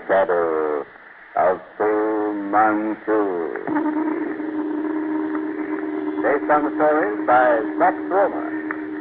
shadow of Fu Manchu. Based on the stories by Sax Romer.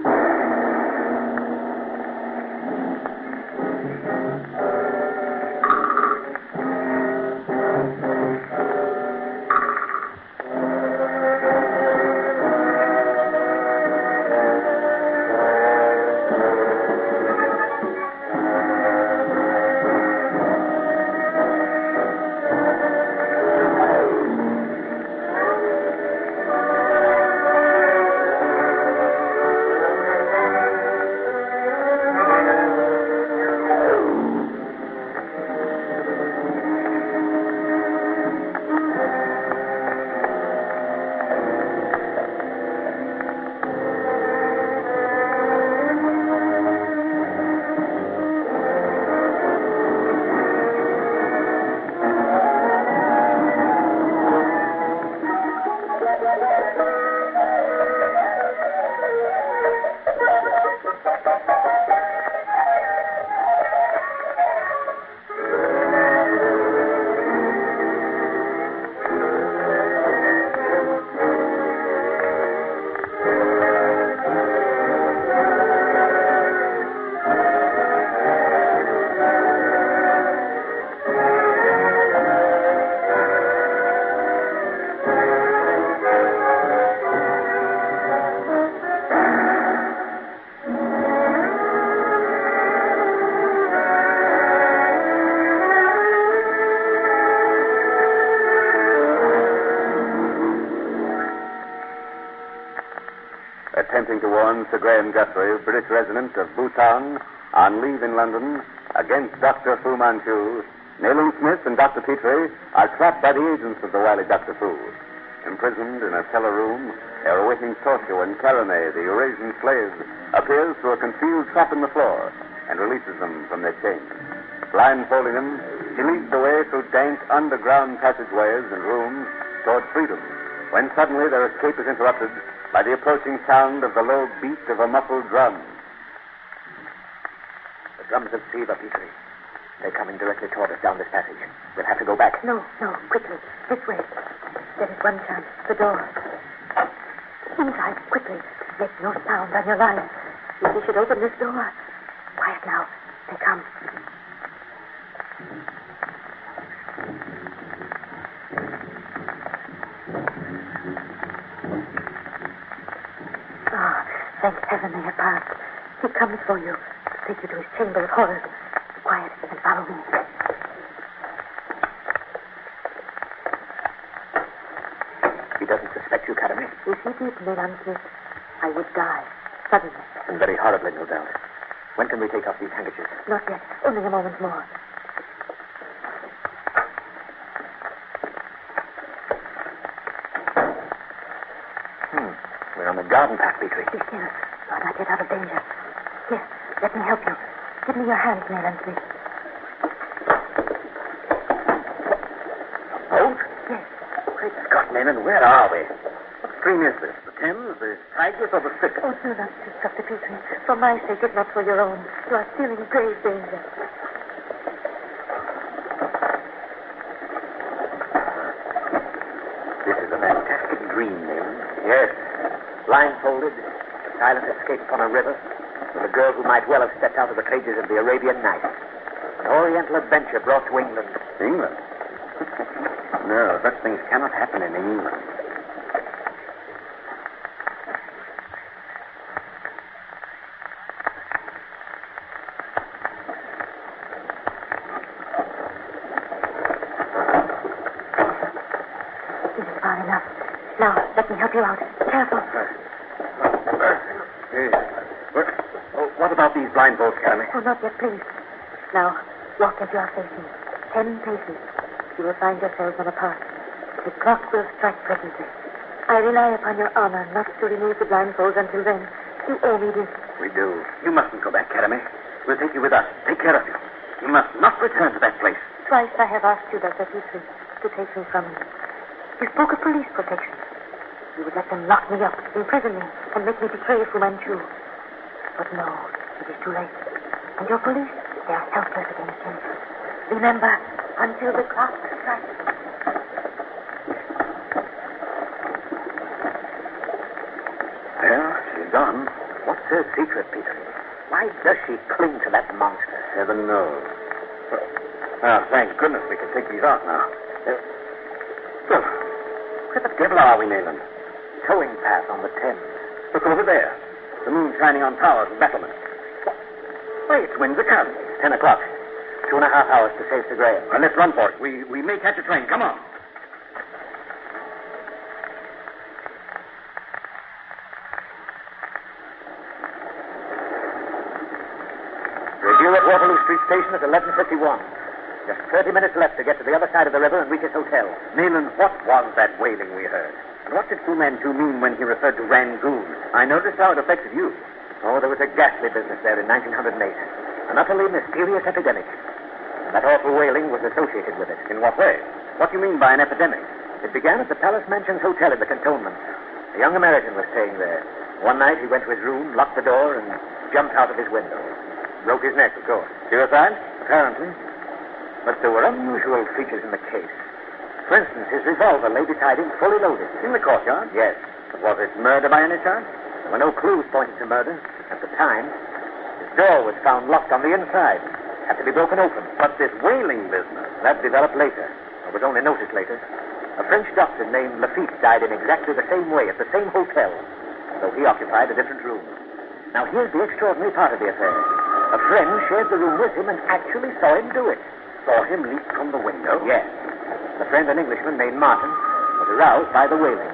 Attempting to warn Sir Graham Guthrie, British resident of Bhutan, on leave in London, against Dr. Fu Manchu, Nayland Smith and Dr. Petrie are trapped by the agents of the wily Dr. Fu. Imprisoned in a cellar room, they are awaiting torture when Karame, the Eurasian slave, appears through a concealed trap in the floor and releases them from their chains. Blindfolding them, she leads the way through dank underground passageways and rooms toward freedom, when suddenly their escape is interrupted by the approaching sound of the low beat of a muffled drum. The drums of Siva, Petrie. They're coming directly toward us down this passage. We'll have to go back. No, quickly. This way. There is one chance. The door. Inside, quickly. Make no sound on your line. If you should open this door. Quiet now. They come. Thank heaven they have passed. He comes for you to take you to his chamber of horrors. Quiet and follow me. He doesn't suspect you, Karame. If he did, Nayland Smith, I would die. Suddenly. And very horribly, no doubt. When can we take off these handkerchiefs? Not yet. Only a moment more. We're on the garden path, Petrie. Be still. You're not yet out of danger. Here, let me help you. Give me your hands, Nayland Smith. Boat? Yes. Great Scott, Nayland, where are we? What stream is this? The Thames, the Tigris, or the Styx? Oh, do not speak, Dr. Petrie. For my sake, if not for your own. You are still in grave danger. This is a fantastic dream, Nayland. Yes. Blindfolded, a silent escape upon a river, with a girl who might well have stepped out of the pages of the Arabian Nights. An oriental adventure brought to England. England? No, such things cannot happen in England. This is far enough. Now, let me help you out. Careful. What about these blindfolds, Karame? Oh, not yet, please. Now, walk as you are facing. 10 paces. You will find yourselves on a path. The clock will strike presently. I rely upon your honor not to remove the blindfolds until then. You owe me this. We do. You mustn't go back, Karame. We'll take you with us. Take care of you. You must not return to that place. Twice I have asked you, Dr. Petrie, to take me from you. You spoke of police protection. You would let them lock me up, imprison me, and make me betray Fu Manchu. But no, it is too late. And your police, they are helpless against him. Remember, until the clock strikes. Well, she's gone. What's her secret, Peter? Why does she cling to that monster? Heaven knows. Thank goodness we can take these out now. Look, where the devil are we, Nayland? Towing path on the Thames. Look over there. The moon shining on towers and battlements. Why, it's Windsor Castle. 10 o'clock. 2.5 hours to save Sir Graham. Well, let's run for it. We may catch a train. Come on. We're due at Waterloo Street Station at 11:51. Just 30 minutes left to get to the other side of the river and reach his hotel. Nayland, what was that wailing we heard? And what did Fu Manchu mean when he referred to Rangoon? I noticed how it affected you. Oh, there was a ghastly business there in 1908. An utterly mysterious epidemic. And that awful wailing was associated with it. In what way? What do you mean by an epidemic? It began at the Palace Mansions Hotel in the cantonments. A young American was staying there. One night he went to his room, locked the door, and jumped out of his window. Broke his neck, of course. Suicide? Apparently. But there were unusual features in the case. For instance, his revolver lay beside him, fully loaded. In the courtyard? Yes. Was it murder by any chance? There were no clues pointing to murder. At the time, his door was found locked on the inside. Had to be broken open. But this whaling business... That developed later. Or was only noticed later. A French doctor named Lafitte died in exactly the same way at the same hotel, though he occupied a different room. Now, here's the extraordinary part of the affair. A friend shared the room with him and actually saw him do it. Saw him leap from the window? Yes. The friend, an Englishman named Martin, was aroused by the wailing.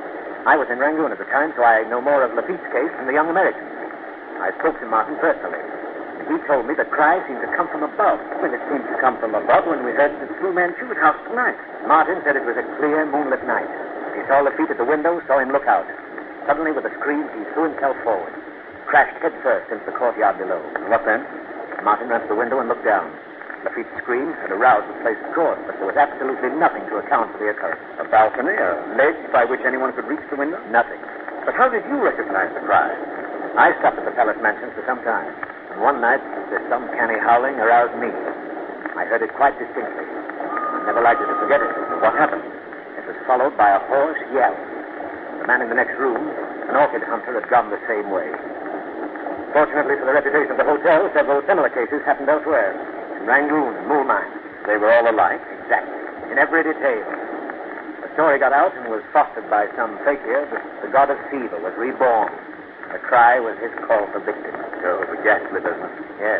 I was in Rangoon at the time, so I know more of Lafitte's case than the young American. I spoke to Martin personally. He told me the cry seemed to come from above. Well, it seemed to come from above when we heard the Fu Manchu's house tonight. Martin said it was a clear, moonlit night. He saw Lafitte at the window, saw him look out. Suddenly, with a scream, he threw himself forward. Crashed headfirst into the courtyard below. And what then? Martin ran to the window and looked down. Lafitte's scream had aroused the place, of course, but there was absolutely nothing to account for the occurrence. A balcony, a ledge by which anyone could reach the window? Nothing. But how did you recognize the cry? I stopped at the Palace Mansions for some time. And one night, this uncanny howling aroused me. I heard it quite distinctly. I'm never likely to forget it. What happened? It was followed by a hoarse yell. The man in the next room, an orchid hunter, had gone the same way. Fortunately for the reputation of the hotel, several similar cases happened elsewhere. In Rangoon and Moulmein. They were all alike? Exactly. In every detail. The story got out and was fostered by some fakir that the god of Siva was reborn. The cry was his call for victims. So it was a ghastly business. Yes.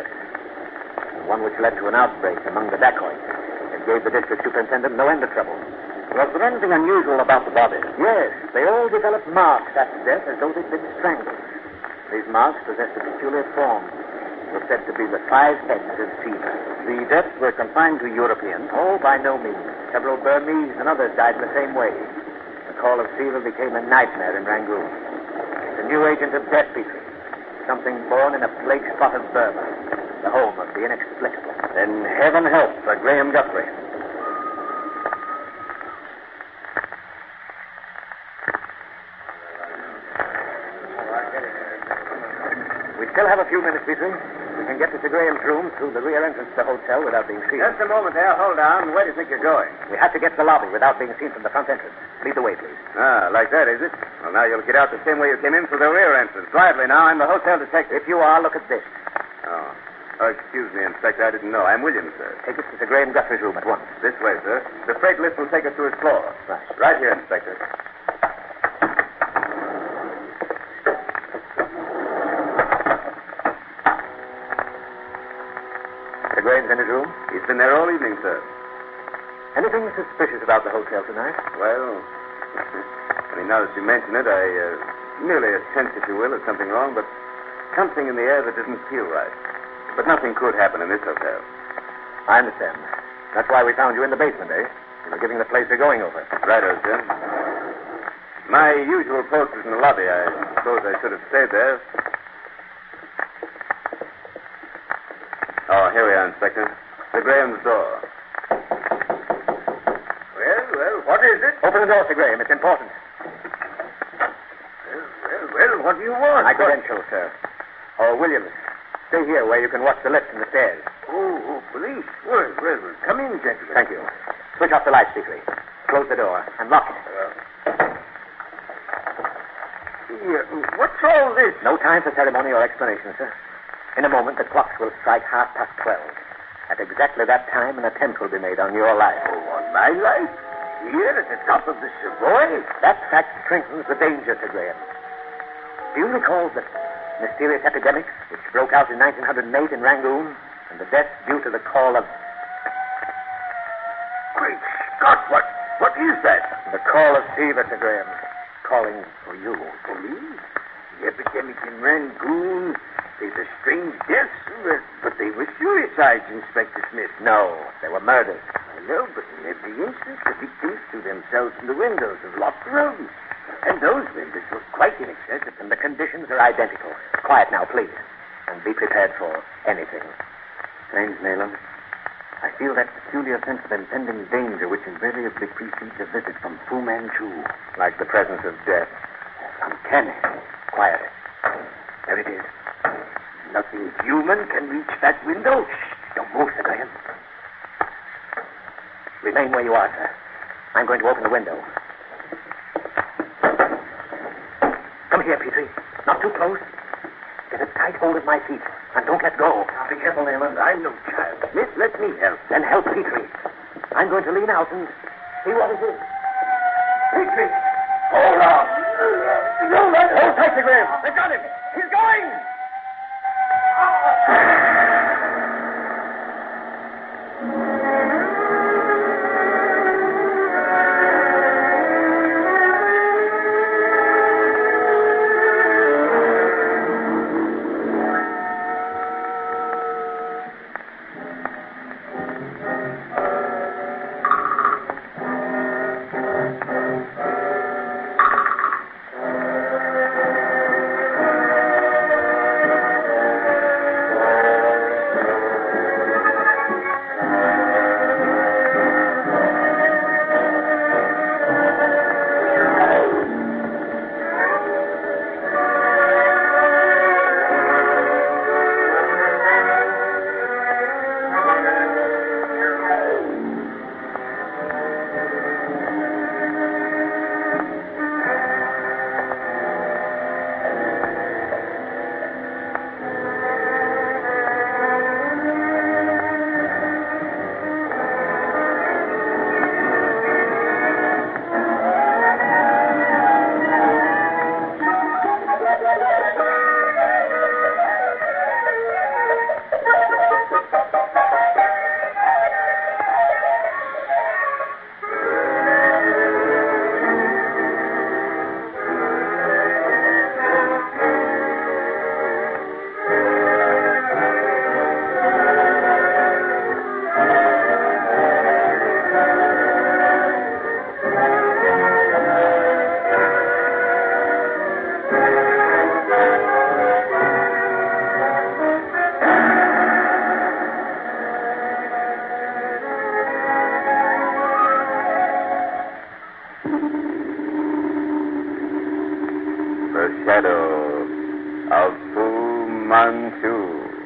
One which led to an outbreak among the dacoits. It gave the district superintendent no end of trouble. Was there anything unusual about the bodies? Yes. They all developed marks after death as though they'd been strangled. These marks possessed a peculiar form. It was said to be the 5 heads of Siva. The deaths were confined to Europeans? Oh, by no means. Several Burmese and others died in the same way. The call of Siva became a nightmare in Rangoon. It's a new agent of death, Petrie. Something born in a plague spot of Burma, the home of the inexplicable. Then heaven help Sir Graham Guthrie. We still have a few minutes, Petrie. We can get to Sir Graham's room through the rear entrance to the hotel without being seen. Just a moment there. Hold on. Where do you think you're going? We have to get to the lobby without being seen from the front entrance. Lead the way, please. Ah, like that, is it? Well, now you'll get out the same way you came in through the rear entrance. Quietly now. I'm the hotel detective. If you are, look at this. Oh, excuse me, Inspector. I didn't know. I'm Williams, sir. Take us to Sir Graham Guthrie's room at once. This way, sir. The freight lift will take us to his floor. Right. Right here, Inspector. Sir Graham's in his room? He's been there all evening, sir. Anything suspicious about the hotel tonight? Well, now that you mention it, I merely a sense, if you will, of something wrong, but something in the air that didn't feel right. But nothing could happen in this hotel. I understand. That's why we found you in the basement, eh? You were giving the place a going over. Righto, sir. My usual post is in the lobby. I suppose I should have stayed there. Oh, here we are, Inspector. Sir Graham's door. Well, what is it? Open the door, Sir Graham. It's important. Well, what do you want? My credentials, sir. Oh, Williams. Stay here where you can watch the lift and the stairs. Oh, police. Well, come in, gentlemen. Thank you. Switch off the lights, Petrie. Close the door and lock it. What's all this? No time for ceremony or explanation, sir. In a moment, the clocks will strike 12:30. At exactly that time, an attempt will be made on your life. Oh, on my life? Here at the top of the Savoy? That fact strengthens the danger, Sir Graham. Do you recall the mysterious epidemic which broke out in 1908 in Rangoon and the death due to the call of... Great Scott, what is that? The call of fever, Sir Graham. Calling for you. For me? The epidemic in Rangoon. They were strange deaths, but they were suicides, Inspector Smith. No, they were murders. I know, but in every instance, the victims threw themselves from the windows of locked rooms. And those windows were quite inaccessible. And the conditions are identical. Quiet now, please. And be prepared for anything. Strange, Nayland. I feel that peculiar sense of impending danger which invariably precedes a visit from Fu Manchu. Like the presence of death. Uncanny. Quiet. There it is. Nothing human can reach that window. Shh, don't move, Sir Graham. Remain where you are, sir. I'm going to open the window. Come here, Petrie. Not too close. Get a tight hold of my feet, and don't let go. Now, be careful, Nayland. I'm no child. Smith, let me help. Then help Petrie. I'm going to lean out and see what it is. Petrie! Hold on! Hold tight, Sir Graham. They've got him. He's going! The shadow of Fu Manchu.